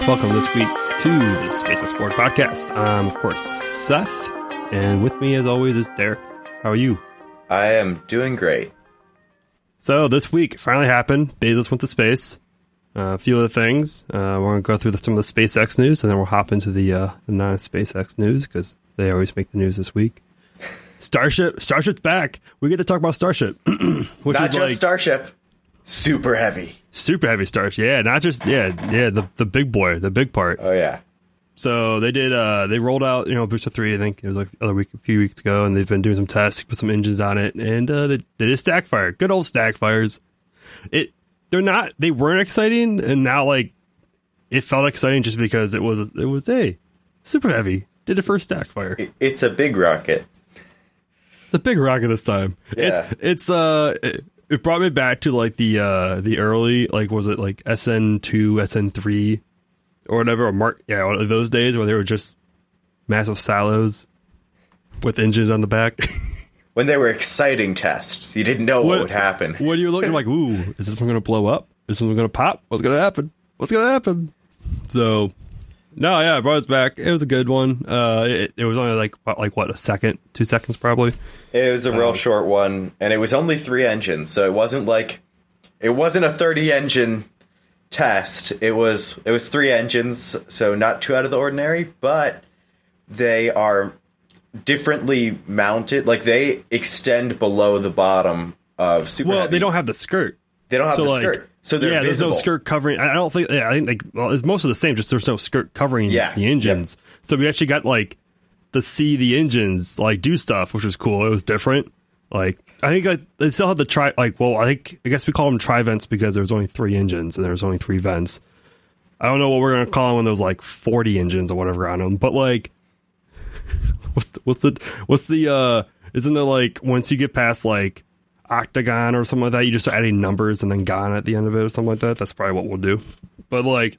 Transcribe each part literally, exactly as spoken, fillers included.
Welcome this week to the Space Explored podcast. I'm, of course, Seth, and with me, as always, is Derek. How are you? I am doing great. So, this week finally happened. Bezos went to space. Uh, a few other things. Uh, we're going to go through the, some of the SpaceX news, and then we'll hop into the, uh, the non-SpaceX news, because they always make the news this week. Starship. Starship's back. We get to talk about Starship. Which Not is just like, Starship. Super heavy. Super heavy Starship. Yeah, not just, yeah, yeah, the, the big boy, the big part. Oh, yeah. So they did, uh, they rolled out, you know, Booster three, I think it was like other week, a few weeks ago, and they've been doing some tests, put some engines on it, and uh, they, they did stack fire. Good old stack fires. It, they're not, they weren't exciting, and now, like, it felt exciting just because it was, it was, hey, super heavy. Did the first stack fire. It, it's a big rocket. It's a big rocket this time. Yeah. It's, it's, uh, it, it brought me back to, like, the, uh, the early, like, was it, like, S N two, S N three, or whatever, or Mark, yeah, those days where they were just massive silos with engines on the back. When they were exciting tests, you didn't know what, what would happen. When you're looking like, ooh, is this one going to blow up? Is this one going to pop? What's going to happen? What's going to happen? So, no, yeah, I brought it back. It was a good one. Uh, it, it was only like, what, like, what, a second? Two seconds, probably? It was a real um, short one, and it was only three engines, so it wasn't like, it wasn't a thirty engine test. It was it was three engines, so not too out of the ordinary, but they are differently mounted. Like, they extend below the bottom of Super Well, Heavy. they don't have the skirt. They don't have so the like, skirt, so they're yeah. visible. There's no skirt covering. I don't think. Yeah, I think like well, it's most of the same. Just there's no skirt covering Yeah, the engines. yeah. So we actually got like to see the engines like do stuff, which was cool. It was different. Like, I think like they still had the tri like well I think I guess we call them tri vents because there's only three engines and there's only three vents. I don't know what we're gonna call them when there's like forty engines or whatever on them, but like what's the, what's the what's the uh isn't there like once you get past like octagon or something like that, you just start adding numbers and then gon at the end of it or something like that? That's probably what we'll do. But like,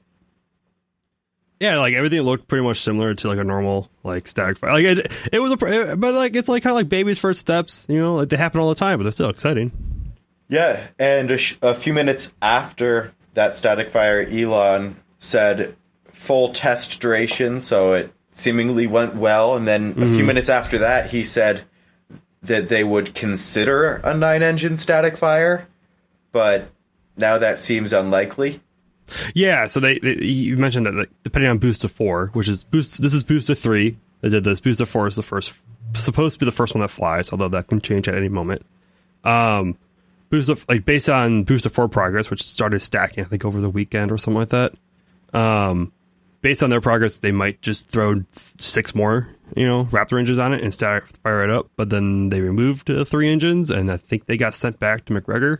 yeah, like everything looked pretty much similar to like a normal like static fire. Like it, it was a, but like it's like kind of like baby's first steps, you know, like they happen all the time, but they're still exciting. Yeah, and a, sh- a few minutes after that static fire, Elon said full test duration, so it seemingly went well. And then mm-hmm. a few minutes after that, he said that they would consider a nine-engine static fire, but now that seems unlikely. Yeah, so they, they you mentioned that like, depending on Booster four, which is boost. This is Booster three. They did this. Booster four is the first, supposed to be the first one that flies, although that can change at any moment. Um, Booster like based on Booster four progress, which started stacking, I think over the weekend or something like that. Um, based on their progress, they might just throw six more, you know, Raptor engines on it and static fire it up. But then they removed the three engines, and I think they got sent back to McGregor.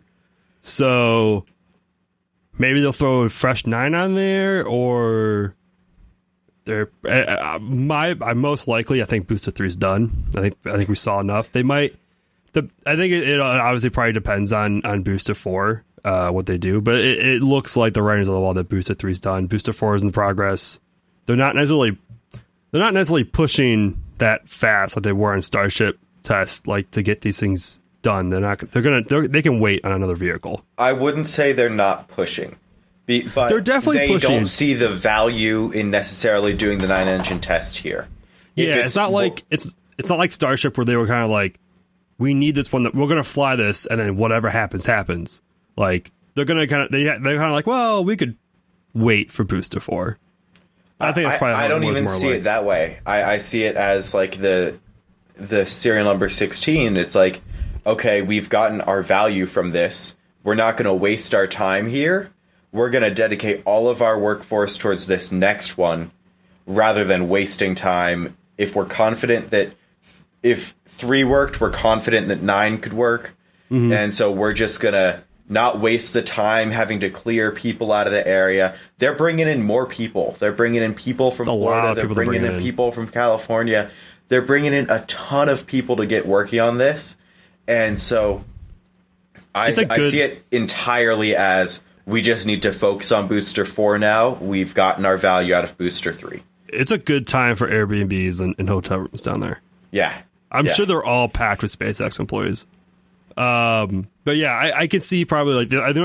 So maybe they'll throw a fresh nine on there, or they're uh, my. I most likely, I think Booster three is done. I think I think we saw enough. They might. The I think it, it obviously probably depends on on Booster four, uh, what they do, but it, it looks like the writings on the wall that Booster three is done. Booster four is in progress. They're not necessarily they're not necessarily pushing that fast like they were in Starship test, like to get these things done. They're not. They're gonna. They're, they can wait on another vehicle. I wouldn't say they're not pushing, Be, but they're definitely they pushing. don't see the value in necessarily doing the nine engine test here. If Yeah, it's, it's not like it's it's not like Starship where they were kind of like, we need this one that we're gonna fly this, and then whatever happens happens. Like they're gonna kind of they they're kind of like, well, we could wait for Booster four. I think that's probably. I, how I don't it was even more see like. it that way. I, I see it as like the the serial number sixteen. It's like, okay, we've gotten our value from this. We're not going to waste our time here. We're going to dedicate all of our workforce towards this next one rather than wasting time. If we're confident that if three worked, we're confident that nine could work. Mm-hmm. And so we're just going to not waste the time having to clear people out of the area. They're bringing in more people. They're bringing in people from a Florida. They're bringing, bringing in, in people from California. They're bringing in a ton of people to get working on this. And so I, good, I see it entirely as we just need to focus on Booster four now. We've gotten our value out of Booster three. It's a good time for Airbnbs and, and hotel rooms down there. Yeah. I'm yeah. sure they're all packed with SpaceX employees. Um, but yeah, I, I can see probably like I think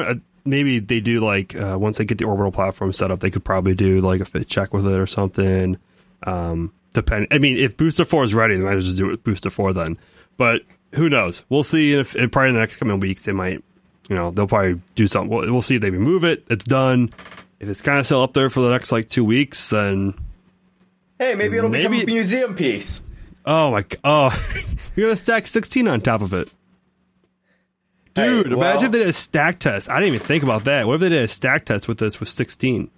maybe they do like uh, once they get the orbital platform set up, they could probably do like a fit check with it or something. Um, depend. I mean, if Booster Four is ready, they might just do it with Booster Four then. But who knows? We'll see. If, if probably in the next coming weeks, they might, you know, they'll probably do something. We'll, we'll see if they remove it. It's done. If it's kind of still up there for the next like two weeks, then hey, maybe it'll maybe, become a museum piece. Oh my! Oh, you're gonna stack sixteen on top of it. Dude, hey, well, imagine if they did a stack test. I didn't even think about that. What if they did a stack test with this with sixteen?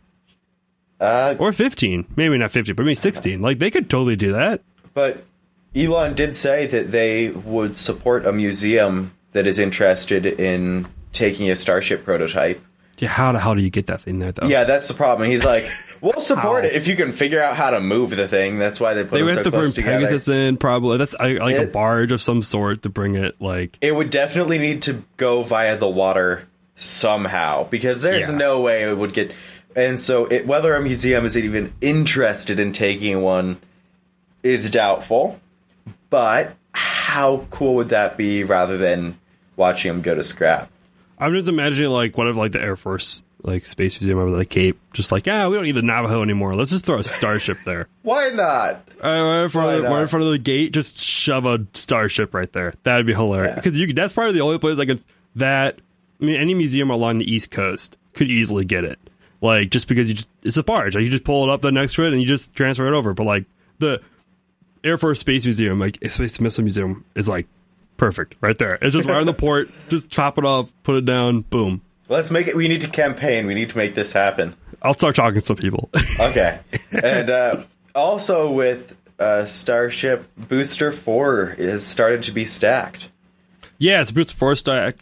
Uh, or fifteen. Maybe not fifteen, but maybe sixteen. Like, they could totally do that. But Elon did say that they would support a museum that is interested in taking a Starship prototype. Yeah, how the hell do you get that thing there, though? Yeah, that's the problem. He's like, we'll support it if you can figure out how to move the thing. That's why they put they them would so have to close bring together. Pegasus in, probably. That's like it, a barge of some sort to bring it, like... It would definitely need to go via the water somehow, because there's yeah. no way it would get... And so it, whether a museum is even interested in taking one is doubtful. But how cool would that be rather than watching them go to scrap? I'm just imagining, like, what if, like, the Air Force, like, Space Museum over the Cape, just like, yeah, we don't need the Navajo anymore. Let's just throw a Starship there. Why not? Uh, right, in front Why of the, not? right in front of the gate, just shove a Starship right there. That'd be hilarious. Because yeah. you that's probably the only place I could... That... I mean, any museum along the East Coast could easily get it. Like, just because you just... It's a barge. Like, you just pull it up the next to it and you just transfer it over. But, like, the Air Force Space Museum, like, Space Missile Museum is, like, perfect right there. It's just right on the port. Just chop it off, put it down, boom. Let's make it. We need to campaign. We need to make this happen. I'll start talking to some people. Okay. And uh, also with uh, Starship, Booster four is started to be stacked. Yeah, it's Booster four stacked.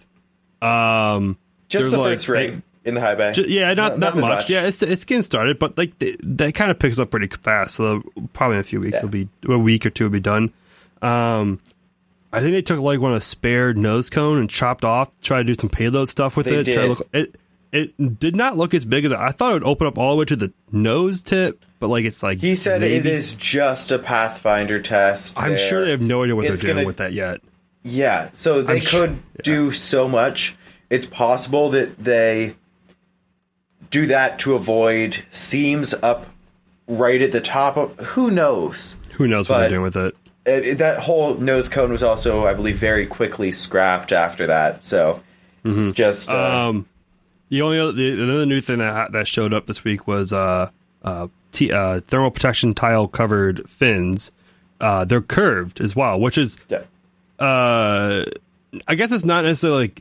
Um, just the like, first ring in the high bay. Just, yeah, not no, not much. much. Yeah, it's it's getting started, but like they, that kind of picks up pretty fast. So probably in a few weeks, yeah. it'll be a week or two will be done. Um, I think they took like one of spare nose cone and chopped off, try to do some payload stuff with they it. Did. Try to look, it it did not look as big as I thought. It would open up all the way to the nose tip, but like it's like he said maybe, it is just a Pathfinder test. I'm there. sure they have no idea what It's they're doing gonna, with that yet. Yeah, so they I'm could sure, yeah. do so much. It's possible that they do that to avoid seams up right at the top of... Who knows? Who knows what But they're doing with it. It, that whole nose cone was also, I believe, very quickly scrapped after that. So Mm-hmm. it's just... Uh, Um, the only other, the, another new thing that that showed up this week was uh, uh, t- uh, thermal protection tile covered fins. Uh, they're curved as well, which is... yeah. Uh, I guess it's not necessarily like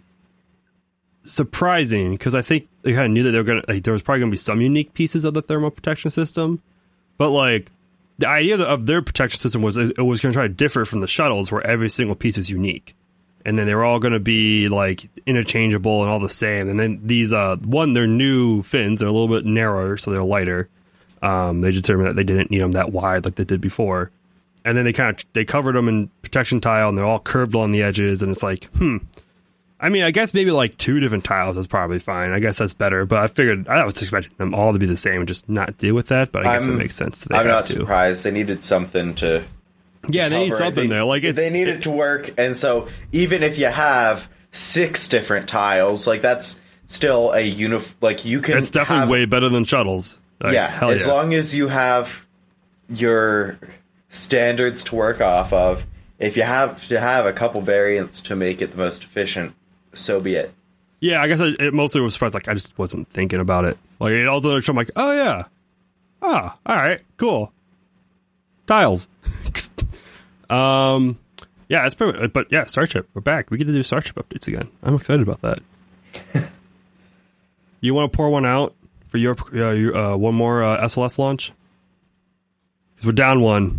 surprising because I think they kind of knew that they were gonna like there was probably gonna be some unique pieces of the thermal protection system, but like the idea of their protection system was it was gonna try to differ from the shuttles where every single piece is unique, and then they were all gonna be like interchangeable and all the same. And then these uh one they're new fins, they're a little bit narrower, so they're lighter. Um, they determined that they didn't need them that wide like they did before. And then they kind of they covered them in protection tile, and they're all curved along the edges. And it's like, hmm. I mean, I guess maybe like two different tiles is probably fine. I guess that's better. But I figured I was expecting them all to be the same and just not deal with that. But I guess I'm, it makes sense. That they I'm have not to. surprised. They needed something to. Yeah, they need cover it. something They- there. Like it's, they need it it to work, and so even if you have six different tiles, like that's still a unif. Like you can. It's definitely have, way better than shuttles. Like, yeah, hell as yeah. long as you have your standards to work off of. If you have to have a couple variants to make it the most efficient, so be it. Yeah, I guess I, it mostly was surprised. Like I just wasn't thinking about it. Like it all the I'm like, oh yeah, ah, all right, cool. Tiles. um, yeah, it's pretty. But yeah, Starship, we're back. We get to do Starship updates again. I'm excited about that. You want to pour one out for your, uh, your uh, one more uh, S L S launch? Because we're down one.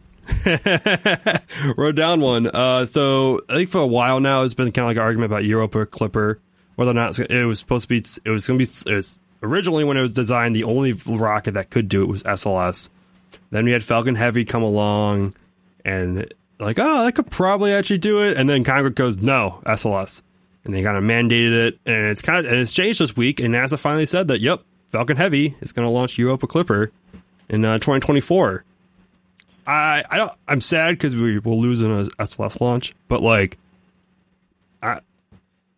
We're down one. Uh, so I think for a while now, it's been kind of like an argument about Europa Clipper, whether or not it's, it was supposed to be. It was going to be. It was, originally, when it was designed, the only rocket that could do it was S L S. Then we had Falcon Heavy come along, and like, oh, that could probably actually do it. And then Congress goes, no, S L S, and they kind of mandated it, and it's kind of and it's changed this week. And NASA finally said that, yep, Falcon Heavy is going to launch Europa Clipper in uh, twenty twenty-four. I I don't. I'm sad because we will lose an S L S launch, but like, I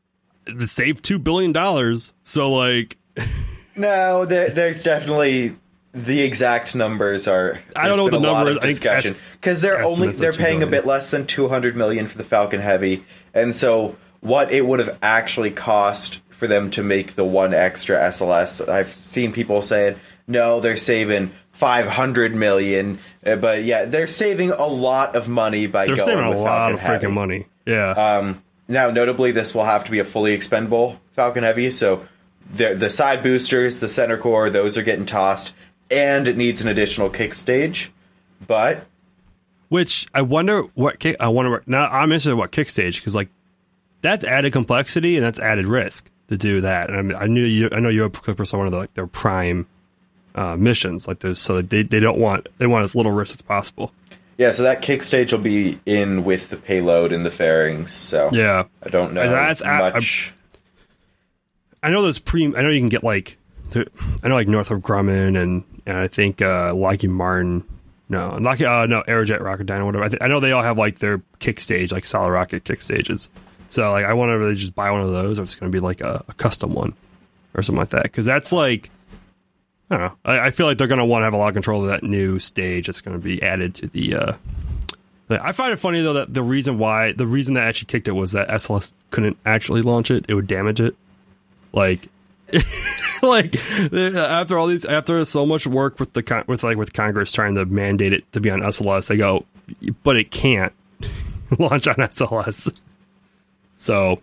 to save two billion dollars. So like, no, there, there's definitely the exact numbers are. I don't know what the number is. Discussion because they're only they're paying a bit less than two hundred million for the Falcon Heavy, and so what it would have actually cost for them to make the one extra S L S. I've seen people saying no, they're saving five hundred million, but yeah, they're saving a lot of money by they're going saving with a lot Falcon of Heavy. freaking money. Yeah. Um, now, notably, this will have to be a fully expendable Falcon Heavy, so the the side boosters, the center core, those are getting tossed, and it needs an additional kick stage. But which I wonder what kick, I wonder what, now I'm interested in what kick stage, because like that's added complexity and that's added risk to do that. And I, mean, I knew you, I know Europa Clippers are one of the, like their prime uh, missions, like those, so they they don't want they want as little risk as possible. yeah, so that kick stage will be in with the payload and the fairings. So Yeah, I don't know that's, much. I, I know there's pre. I know you can get like, to, I know like Northrop Grumman and, and I think uh, Lockheed Martin. No, Lockheed, uh, no, Aerojet Rocketdyne, whatever. I, th- I know they all have like their kick stage, like solid rocket kick stages. So like, I wonder if they just buy one of those, or if it's going to be like a, a custom one or something like that. Because that's like, I don't know. I, I feel like they're going to want to have a lot of control of that new stage that's going to be added to the. Uh, I find it funny though that the reason why the reason that actually kicked it was that S L S couldn't actually launch it; it would damage it. Like, like after all these, after so much work with the with like with Congress trying to mandate it to be on S L S, they go, but it can't launch on S L S. So,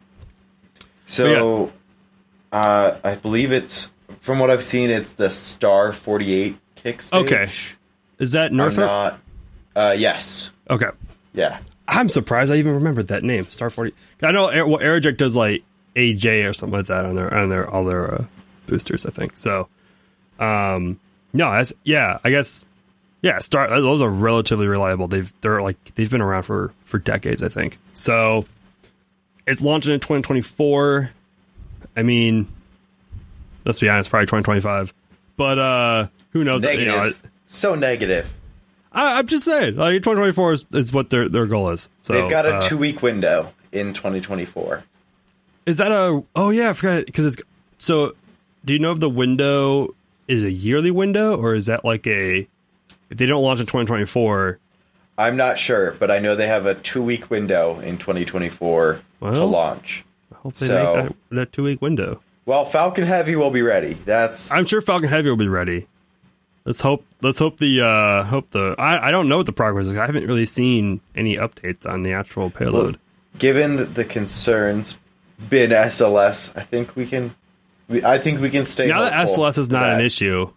so yeah. uh, I believe it's from what I've seen, it's the Star forty-eight kick stage. Okay, is that Northrop? Not, uh, yes. Okay. Yeah. I'm surprised I even remembered that name, Star forty. I know well, Aerojet does like A J or something like that on their on their all their uh, boosters, I think. So, um, no, that's yeah, I guess yeah. Star those are relatively reliable. They've they're like they've been around for for decades, I think. So, it's launching in twenty twenty-four. I mean, let's be honest, probably twenty twenty-five. But uh, who knows? Negative. You know, it, so negative. I, I'm just saying, like twenty twenty-four is, is what their their goal is. So they've got a uh, two week window in twenty twenty-four. Is that a? Oh yeah, I forgot because it's. So, do you know if the window is a yearly window or is that like a? If they don't launch in twenty twenty-four, I'm not sure, but I know they have a two week window in twenty twenty-four well, to launch. I hope they so, make that, that two week window. Well, Falcon Heavy will be ready. That's. I'm sure Falcon Heavy will be ready. Let's hope. Let's hope the. Uh, hope the. I, I don't know what the progress is. I haven't really seen any updates on the actual payload. Well, given the concerns, been S L S, I think we can. We, I think we can stay. Now that S L S is not that. an issue,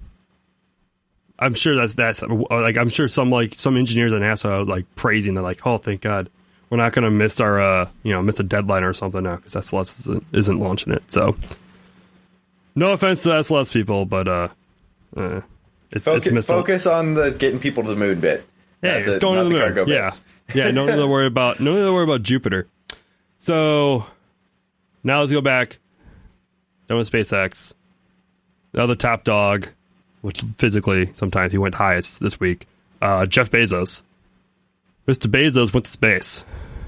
I'm sure that's that's like I'm sure some like some engineers at NASA are like praising. They're like, oh, thank God, we're not going to miss our uh, you know miss a deadline or something now because S L S isn't, isn't launching it. So, no offense to S L S people, but uh. Uh, it's, focus, it's focus on the getting people to the moon bit. Yeah, it's going to the, the moon. Yeah, yeah. No need to worry about. No need to worry about Jupiter. So now let's go back. Done with SpaceX. The other top dog, which physically sometimes he went highest this week. Uh, Jeff Bezos. Mister Bezos went to space.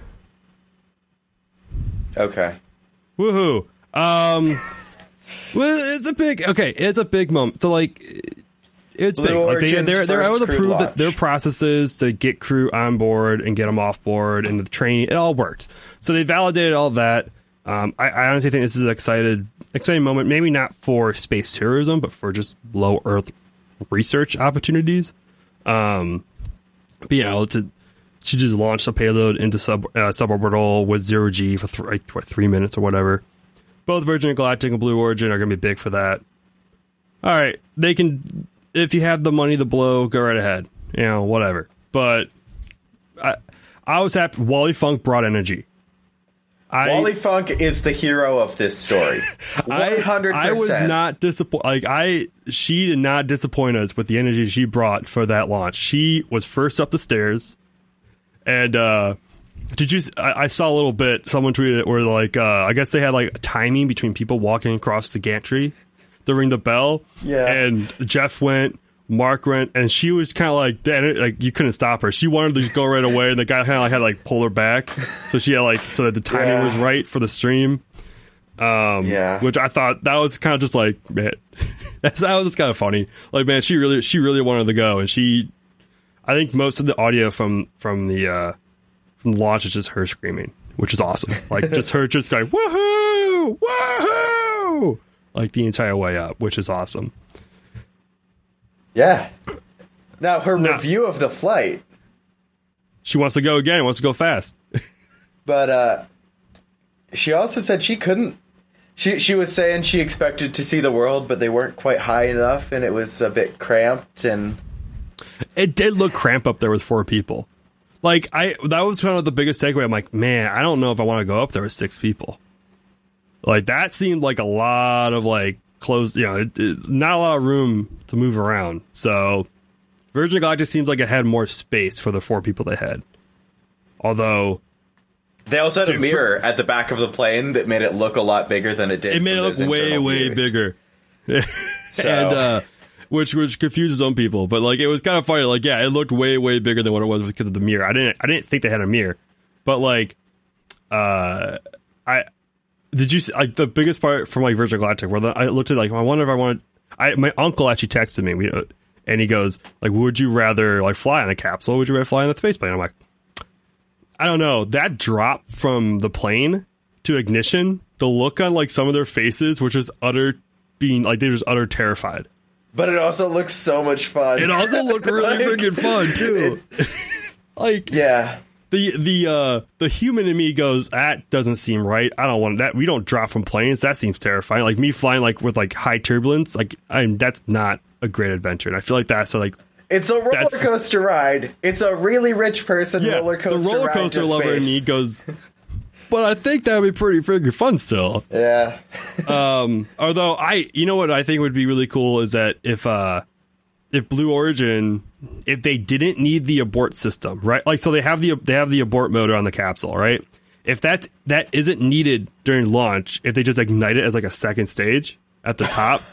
Okay. Woohoo! Um. Well, it's a big okay. It's a big moment. So like, it's Blue big. Like they, they're they're able to prove launch. that their processes to get crew on board and get them off board and the training, it all worked. So they validated all that. Um, I, I honestly think this is an excited exciting moment. Maybe not for space tourism, but for just low Earth research opportunities. Um, but you know, to she just launched a payload into sub uh, suborbital with zero G for th- like, what, three minutes or whatever. Both Virgin Galactic and Blue Origin are going to be big for that. All right, they can, if you have the money to blow, go right ahead. You know, whatever. But I, I was happy. Wally Funk brought energy. I, Wally Funk is the hero of this story. One hundred percent. I, I was not disappointed. Like I, she did not disappoint us with the energy she brought for that launch. She was first up the stairs, and. uh Did you? I, I saw a little bit. Someone tweeted it where, like, uh, I guess they had like timing between people walking across the gantry to ring the bell. Yeah. And Jeff went, Mark went, and she was kind of like, like you couldn't stop her. She wanted to just go right away, and the guy kind of like had to like pull her back, so she had like so that the timing yeah. was right for the stream. Um, yeah. Which I thought that was kind of just like, man, that was just kind of funny. Like, man, she really, she really wanted to go, and she, I think most of the audio from from the uh, from the launch is just her screaming, which is awesome. Like, just her just going woohoo, woohoo, like the entire way up, which is awesome. Yeah. Now her now, review of the flight. She wants to go again. Wants to go fast. But uh, she also said she couldn't. She she was saying she expected to see the world, but they weren't quite high enough, and it was a bit cramped. And it did look cramped up there with four people. Like I, that was kind of the biggest takeaway. I'm like, man, I don't know if I want to go up there with six people. Like that seemed like a lot of like closed, you know, it, it, not a lot of room to move around. So Virgin Galactic seems like it had more space for the four people they had. Although they also had dude, a mirror for, at the back of the plane that made it look a lot bigger than it did. It made it look way, way mirrors. bigger. So. And uh, which which confuses some people, but like it was kind of funny. Like, yeah, it looked way, way bigger than what it was because of the mirror. I didn't I didn't think they had a mirror, but like, uh, I did you see, like the biggest part from like Virgin Galactic where the, I looked at like I wonder if I want. I my uncle actually texted me, we, and he goes like, would you rather like fly in a capsule? Or would you rather fly in the space plane? I'm like, I don't know. That drop from the plane to ignition, the look on like some of their faces, which is utter being like they're just utter terrified. But it also looks so much fun. It also looked really like, freaking fun too. Like, yeah, the the uh, the human in me goes, that doesn't seem right. I don't want that. We don't drop from planes. That seems terrifying. Like me flying like with like high turbulence. Like I'm that's not a great adventure. And I feel like that's like it's a roller coaster ride. It's a really rich person yeah, roller coaster. The roller coaster lover in me goes. But I think that would be pretty freaking fun still. Yeah. um, although I, you know what I think would be really cool is that if, uh, if Blue Origin, if they didn't need the abort system, right? Like, so they have the, they have the abort motor on the capsule, right? If that's, that isn't needed during launch, if they just ignite it as like a second stage at the top,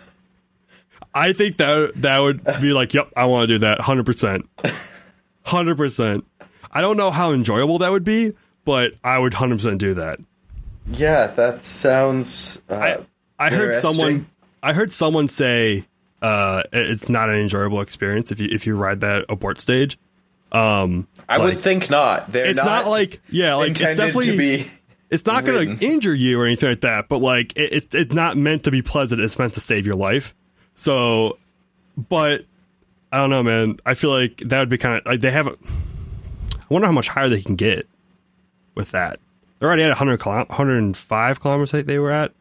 I think that, that would be like, yep, I want to do that. one hundred percent. one hundred percent. I don't know how enjoyable that would be, but I would one hundred percent do that. Yeah, that sounds. Uh, I, I heard someone. I heard someone say uh, it's not an enjoyable experience if you if you ride that abort stage. Um, I like, would think not. They're it's not, not like yeah, like it's definitely. To be it's not going to injure you or anything like that, but like it, it's it's not meant to be pleasant. It's meant to save your life. So, but I don't know, man. I feel like that would be kind of like they have. A, I wonder how much higher they can get. With that, they're already at one hundred, one hundred five kilometers. I think they were at.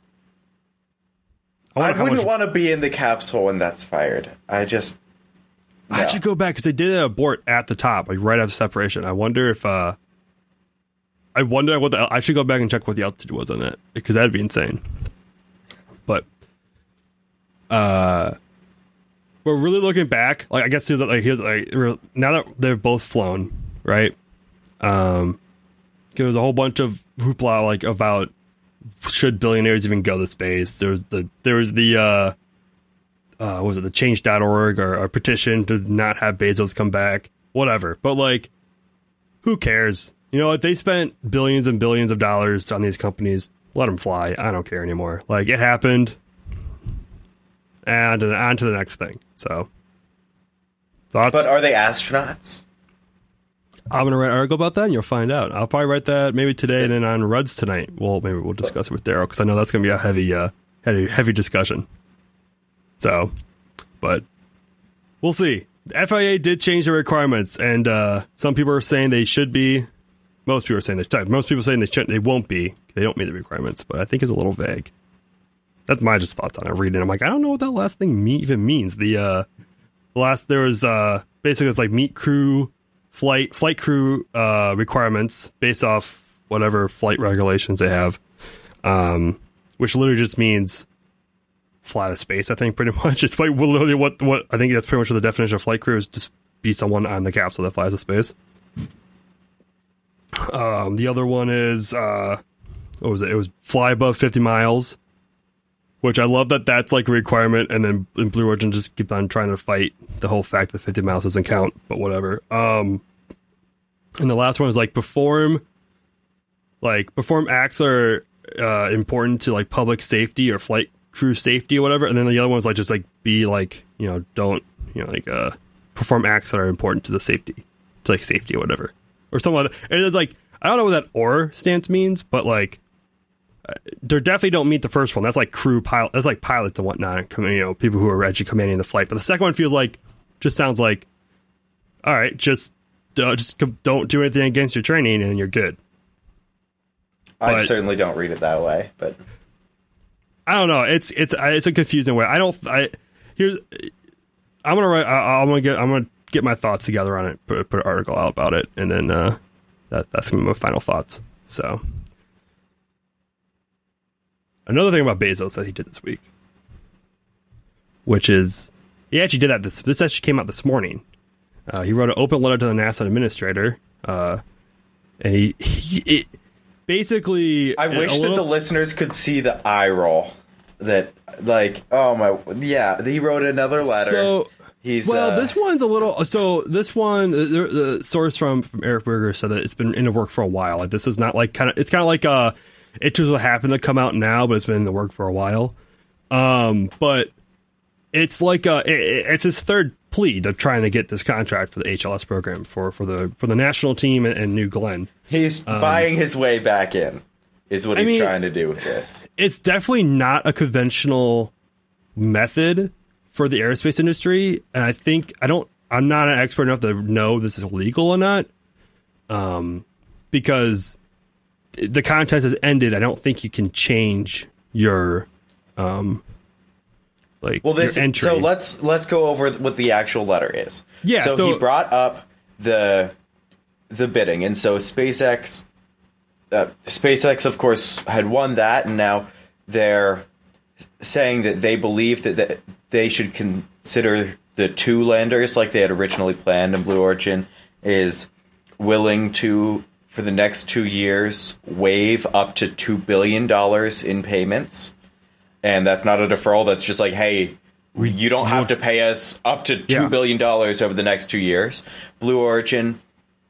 I, I wouldn't much... want to be in the capsule when that's fired. I just. No. I should go back because they did an abort at the top, like right after separation. I wonder if. uh I wonder what the. I should go back and check what the altitude was on that because that'd be insane. But. Uh. We're really looking back. Like I guess here's like here's like now that they've both flown, right? Um. There was a whole bunch of hoopla like about should billionaires even go to space. There was the there was the uh, uh, what was it the change dot org or a petition to not have Bezos come back, whatever. But like, who cares? You know, if they spent billions and billions of dollars on these companies, let them fly. I don't care anymore. Like it happened, and on to the next thing. So, thoughts? But are they astronauts? I'm going to write an article about that, and you'll find out. I'll probably write that maybe today, and then on Ruds tonight. Well, maybe we'll discuss it with Daryl, because I know that's going to be a heavy, uh, heavy, heavy discussion. So, but we'll see. The F I A did change the requirements, and uh, some people are saying they should be. Most people are saying they should. Most people are saying they shouldn't. They won't be. They don't meet the requirements, but I think it's a little vague. That's my just thoughts on it. Reading, I'm like, I don't know what that last thing me- even means. The uh, last there was uh, basically it's like meet crew. Flight flight crew uh, requirements based off whatever flight regulations they have, um, which literally just means fly to space. I think pretty much it's like literally what what I think that's pretty much what the definition of flight crew is. Just be someone on the capsule that flies to space. Um, the other one is uh, what was it? It was fly above fifty miles, which I love that that's like a requirement. And then in Blue Origin just keep on trying to fight the whole fact that fifty miles doesn't count, but whatever. Um, and the last one is like perform, like perform acts or uh, important to like public safety or flight crew safety or whatever, and then the other one's like just like be like you know don't you know like uh perform acts that are important to the safety to like safety or whatever or something like that. And it's like I don't know what that or stance means, but like they definitely don't meet the first one. That's like crew pilot. That's like pilots and whatnot. You know, people who are actually commanding the flight. But the second one feels like just sounds like, all right, just uh, just don't do anything against your training and you're good. I but, certainly don't read it that way, but I don't know. It's it's it's a confusing way. I don't. I here's. I'm gonna write. I, I'm gonna get. I'm gonna get my thoughts together on it. Put, put an article out about it, and then uh, that that's gonna be my final thoughts. So. Another thing about Bezos that he did this week, which is he actually did that. This this actually came out this morning. Uh, he wrote an open letter to the NASA administrator, uh, and he, he it, basically. I wish little, that the listeners could see the eye roll. That like, oh my, yeah. He wrote another letter. So he's well, uh, this one's a little. So this one, the, the source from from Eric Berger said that it's been in the work for a while. Like this is not like kind of. It's kind of like a. It just happened to come out now, but it's been in the work for a while. Um, but it's like a, it, it's his third plea to trying to get this contract for the H L S program for, for the for the national team and, and New Glenn. He's um, buying his way back in, is what I he's mean, trying to do with this. It's definitely not a conventional method for the aerospace industry, and I think I don't. I'm not an expert enough to know this is legal or not, um, because. The contest has ended. I don't think you can change your, um, like well, this, your entry. So let's let's go over what the actual letter is. Yeah. So, so he brought up the the bidding, and so SpaceX, uh, SpaceX, of course, had won that, and now they're saying that they believe that, that they should consider the two landers like they had originally planned, and Blue Origin is willing to. For the next two years, waive up to two billion dollars in payments. And that's not a deferral. That's just like, hey, you don't have to pay us up to two yeah. billion dollars over the next two years. Blue Origin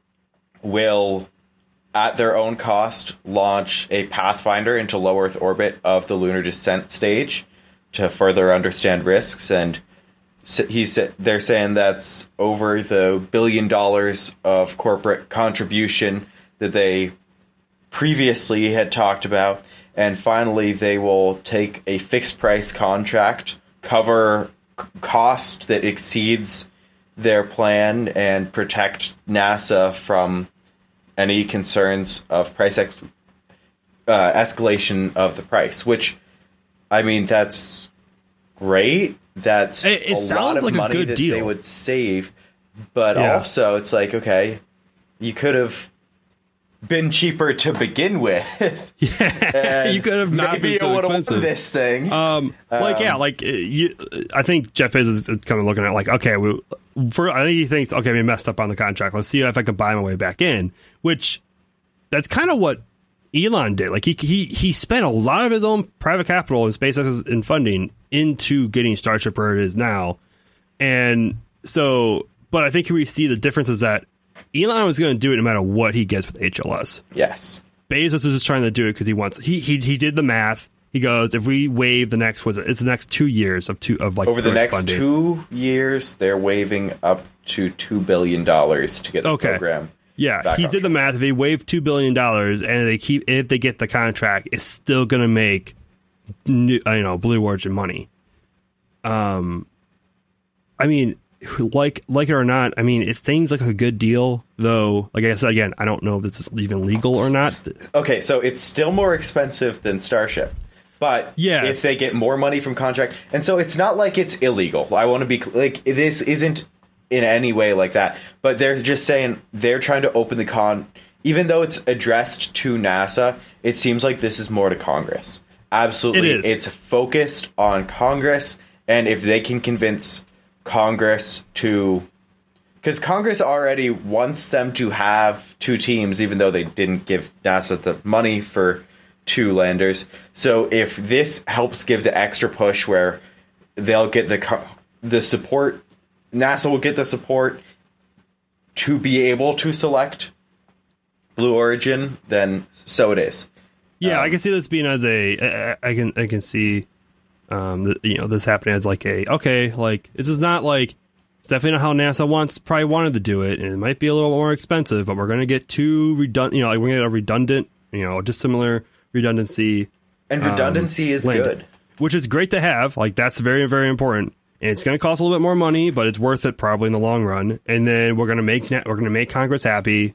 will, at their own cost, launch a Pathfinder into low Earth orbit of the lunar descent stage to further understand risks. And he said they're saying that's over the billion dollars of corporate contribution that they previously had talked about. And finally, they will take a fixed price contract, cover c- cost that exceeds their plan, and protect NASA from any concerns of price ex- uh, escalation of the price, which, I mean, that's great. That's it, it a sounds lot of like money a good that deal. They would save. But yeah. also, it's like, okay, you could have been cheaper to begin with. Yeah, you could have not maybe been so it expensive. Won this thing, um, like um, yeah, like you, I think Jeff is kind of looking at it like, okay, we, for I think he thinks, okay, we messed up on the contract. Let's see if I can buy my way back in. Which that's kind of what Elon did. Like he he he spent a lot of his own private capital and SpaceX in funding into getting Starship where it is now, and so. But I think we see the difference is that. Elon was going to do it no matter what he gets with H L S. Yes. Bezos is just trying to do it because he wants. He he he did the math. He goes, if we waive the next, was it? It's the next two years of two of like over the next funding. two years, they're waiving up to two billion dollars to get the okay. program. Yeah, he did the math. If they waive two billion dollars and they keep, if they get the contract, it's still going to make, new, you know, Blue Origin money. Um, I mean. Like, like it or not, I mean, it seems like a good deal, though. Like I said, again, I don't know if this is even legal or not. Okay, so it's still more expensive than Starship, but yes. if they get more money from contract, and so it's not like it's illegal. I want to be like, this isn't in any way like that, but they're just saying they're trying to open the con. Even though it's addressed to NASA, it seems like this is more to Congress. Absolutely, it is. It's focused on Congress, and if they can convince Congress to, because Congress already wants them to have two teams, even though they didn't give NASA the money for two landers. So if this helps give the extra push where they'll get the the support, NASA will get the support to be able to select Blue Origin, then so it is. Yeah, Um, I can see this being as a. I, I can I can see, um, the, you know, this happening as like a okay, like this is not like it's definitely not how NASA wants probably wanted to do it, and it might be a little more expensive, but we're going to get too redundant. You know, like we're going to get a redundant, you know, dissimilar redundancy, and redundancy um, is land, good, which is great to have. Like that's very very important, and it's going to cost a little bit more money, but it's worth it probably in the long run. And then we're going to make we're going to make Congress happy,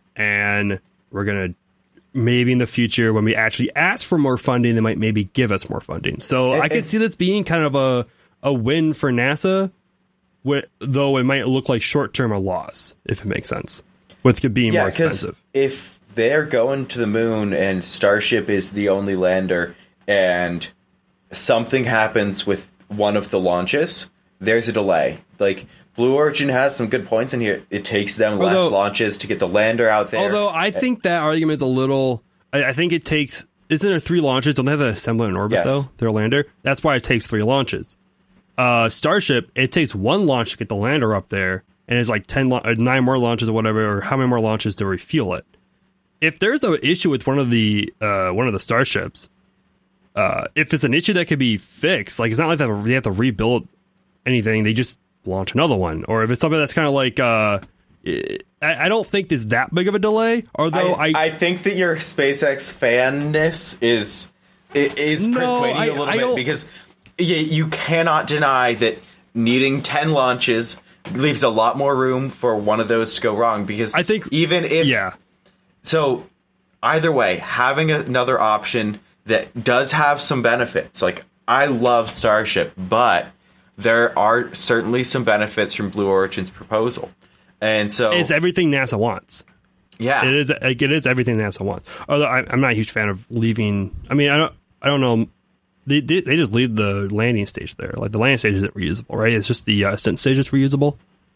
and we're going to. Maybe in the future, when we actually ask for more funding, they might maybe give us more funding. So and, I could see this being kind of a, a win for NASA, with, though it might look like short term a loss, if it makes sense, with it being yeah, more expensive. If they're going to the moon and Starship is the only lander, and something happens with one of the launches, there's a delay. Like Blue Origin has some good points in here. It takes them less although, launches to get the lander out there. Although I think that argument is a little. I, I think it takes. Isn't there three launches? Don't they have an assembler in orbit yes. though? Their lander. That's why it takes three launches. Uh, Starship, it takes one launch to get the lander up there, and it's like ten, la- nine more launches or whatever, or how many more launches to refuel it. If there's an issue with one of the uh, one of the Starships, uh, if it's an issue that could be fixed, like it's not like that they have to rebuild anything. They just launch another one. Or if it's something that's kind of like uh I, I don't think there's that big of a delay, although I I, I think that your SpaceX fanness is is No, persuading I- you a little I bit don't- because you, you cannot deny that needing ten launches leaves a lot more room for one of those to go wrong, because I think even if yeah so either way, having another option that does have some benefits, like I love Starship, but there are certainly some benefits from Blue Origin's proposal. And so it's everything NASA wants. yeah, It is like, it is everything NASA wants. Although I, I'm not a huge fan of leaving. I mean, I don't I don't know. They, they they just leave the landing stage there. Like the landing stage isn't reusable, right? It's just the uh, ascent stage is reusable.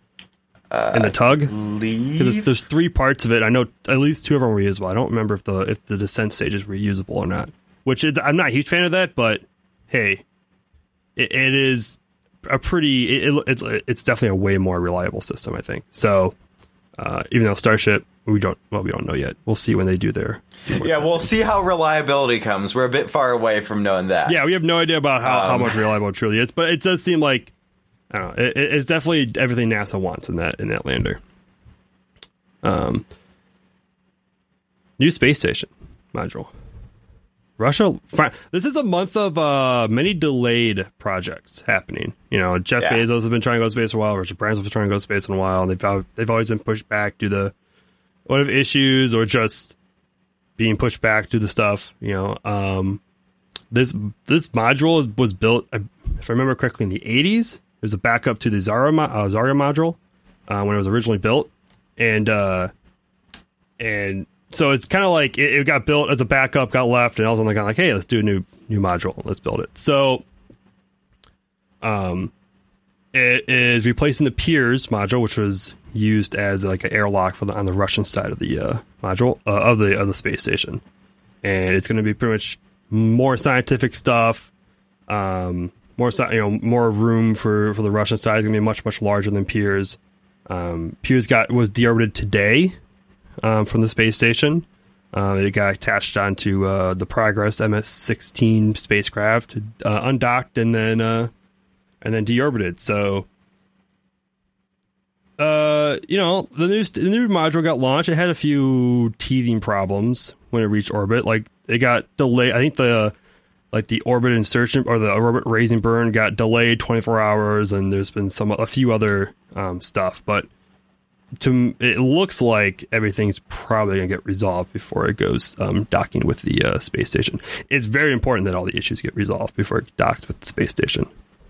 Uh, and the tug, leave? because there's, there's three parts of it. I know at least two of them are reusable. I don't remember if the if the descent stage is reusable or not. Which is, I'm not a huge fan of that, but hey, it, it is a pretty. It, it, it's it's definitely a way more reliable system, I think. So uh, even though Starship, we don't well we don't know yet. We'll see when they do their. Do Yeah, testing. we'll see how reliability comes. We're a bit far away from knowing that. Yeah, we have no idea about how, Um, how much reliable it truly is, but it does seem like I don't know. It, it's definitely everything NASA wants in that in that lander. Um, new space station module. Russia. This is a month of uh, many delayed projects happening. You know, Jeff Yeah. Bezos has been trying to go to space for a while. Richard Branson's been trying to go to space in a while. And they've al- they've always been pushed back due to whatever issues or just being pushed back due to stuff. You know, um, this this module was built, if I remember correctly, in the eighties. It was a backup to the Zarya, mo- uh, Zarya module uh, when it was originally built, and uh, and. So it's kind of like it, it got built as a backup, got left, and all of a sudden they got like, hey, let's do a new new module. Let's build it. So um, it is replacing the Pirs module, which was used as like an airlock for the, on the Russian side of the uh, module uh, of the of the space station. And it's going to be pretty much more scientific stuff, um, more sci- you know more room for, for the Russian side. It's going to be much much larger than Pirs. Um, Pirs got was deorbited today. Um, from the space station. Uh, it got attached onto uh, the Progress M S sixteen spacecraft, uh, undocked, and then uh, and then deorbited. So, uh, you know, the new the new module got launched. It had a few teething problems when it reached orbit. Like it got delayed. I think the like the orbit insertion or the orbit raising burn got delayed twenty-four hours, and there's been some a few other um, stuff, but. To it looks like everything's probably gonna get resolved before it goes um, docking with the uh, space station. It's very important that all the issues get resolved before it docks with the space station.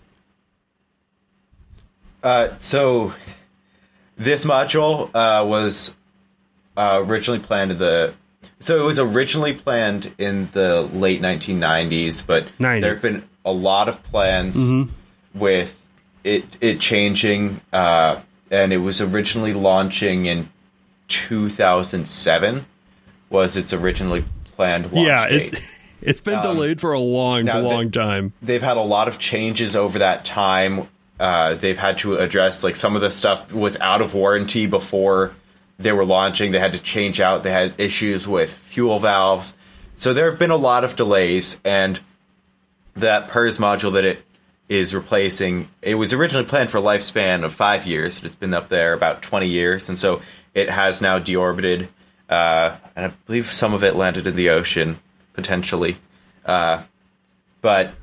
Uh, so this module uh, was uh, originally planned in the. So it was originally planned in the late nineteen nineties, but nineties. there have been a lot of plans Mm-hmm. with it it changing. Uh, And it was originally launching in two thousand seven. Was its originally planned launch Yeah, date. it's it's been Um, delayed for a long, now long the- time. They've had a lot of changes over that time. Uh, they've had to address, like, some of the stuff was out of warranty before they were launching. They had to change out. They had issues with fuel valves. So there have been a lot of delays, and that P E R S module that it is replacing, it was originally planned for a lifespan of five years. It's been up there about twenty years, and so it has now deorbited, uh, and I believe some of it landed in the ocean, potentially. Uh, but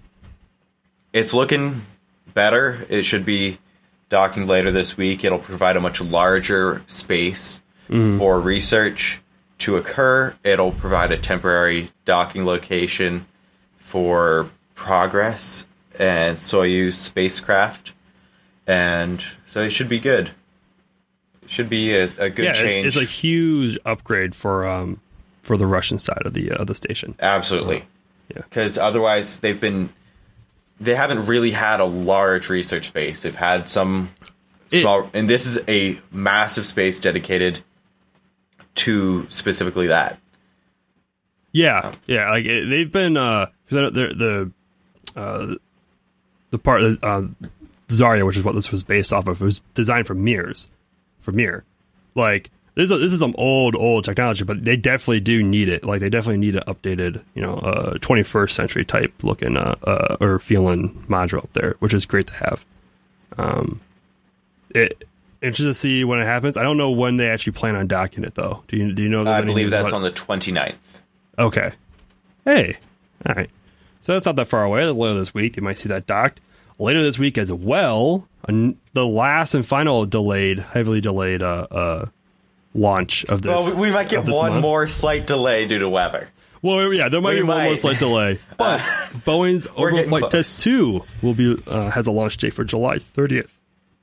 it's looking better. It should be docking later this week. It'll provide a much larger space mm. for research to occur. It'll provide a temporary docking location for Progress and Soyuz spacecraft, and so it should be good. It should be a, a good yeah, change. It's, it's a huge upgrade for um for the Russian side of the uh, the station. Absolutely, uh, yeah. Because otherwise, they've been they haven't really had a large research space. They've had some it, small, and this is a massive space dedicated to specifically that. Yeah, um, yeah. Like it, they've been because uh, the the uh, the part uh, Zarya, which is what this was based off of, it was designed for mirrors, for Mir. Like this is this is some old old technology, but they definitely do need it. Like they definitely need an updated, you know, uh, twenty-first century type looking uh, uh, or feeling module up there, which is great to have. Um, it. Interested to see when it happens. I don't know when they actually plan on docking it, though. Do you do you know? I believe that's on the twenty-ninth. Okay. Hey. All right. So that's not that far away. That's later this week. You might see that docked. Later this week as well, an, the last and final delayed, heavily delayed uh, uh, launch of this. Well, we, we might get one month. more slight delay due to weather. Well, yeah, there might we be might. one more slight delay. But uh, Boeing's Orbital Flight Test two will be uh, has a launch date for July thirtieth.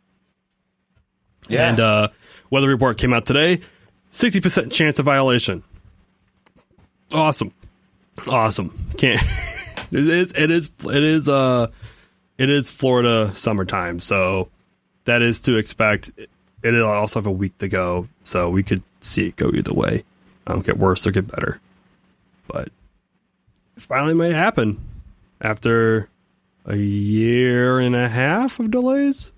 Yeah. And uh, weather report came out today. sixty percent chance of violation. Awesome. Awesome. Can't. it is, it is, it is, uh, it is Florida summertime. So that is to expect. It'll also have a week to go. So we could see it go either way. Um, get worse or get better. But it finally might happen after a year and a half of delays.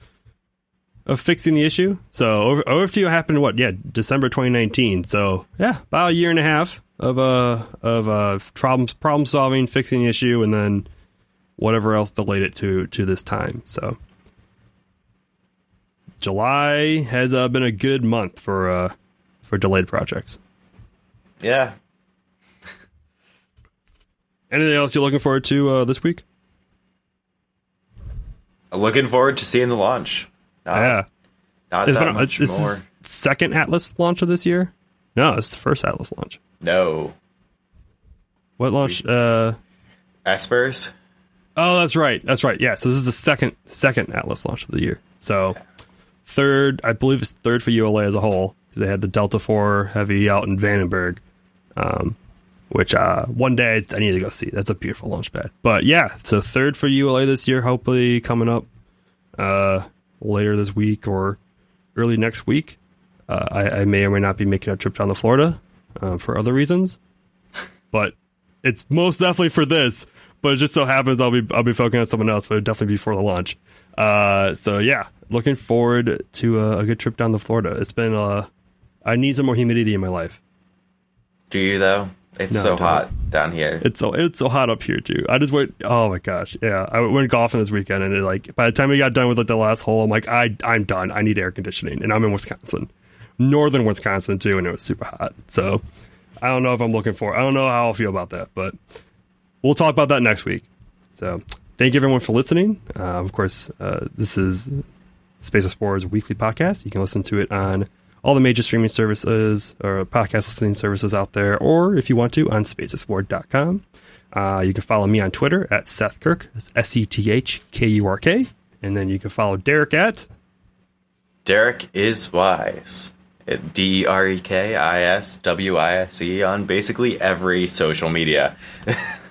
Of fixing the issue. So O F T O happened what? Yeah, December twenty nineteen. So yeah, about a year and a half of uh of uh problem problem solving, fixing the issue, and then whatever else delayed it to to this time. So July has uh, been a good month for uh for delayed projects. Yeah. Anything else you're looking forward to uh, this week? Looking forward to seeing the launch. Not, yeah, not it's that been, much this more. Is second Atlas launch of this year? No, it's the first Atlas launch. No. What launch? Uh, Espers? Oh, that's right. That's right. Yeah. So this is the second second Atlas launch of the year. So third, I believe it's third for U L A as a whole because they had the Delta four Heavy out in Vandenberg, um, which uh, one day I need to go see. That's a beautiful launch pad. But yeah, so third for U L A this year. Hopefully coming up. Uh, later this week or early next week. Uh, I, I may or may not be making a trip down to Florida uh, for other reasons, but it's most definitely for this. But it just so happens I'll be I'll be focusing on someone else, but it'll definitely be before the launch. Uh, so yeah, looking forward to a, a good trip down to Florida. It's been uh, I need some more humidity in my life. Do you though? It's No, so don't. hot down here. It's so it's so hot up here too. I just went. Oh my gosh, yeah. I went golfing this weekend, and it, like by the time we got done with like the last hole, I'm like, I I'm done. I need air conditioning, and I'm in Wisconsin, northern Wisconsin too, and it was super hot. So I don't know if I'm looking for. I don't know how I'll feel about that, but we'll talk about that next week. So thank you everyone for listening. Uh, of course, uh, this is Space Explorer's weekly podcast. You can listen to it on all the major streaming services or podcast listening services out there, or if you want to, on space explorer dot com. Uh, you can follow me on Twitter at Seth Kirk, that's S E T H K U R K, and then you can follow Derek at Derek is Wise. D E R E K I S W I S E on basically every social media.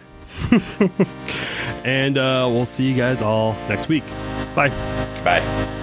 and uh, we'll see you guys all next week. Bye. Bye.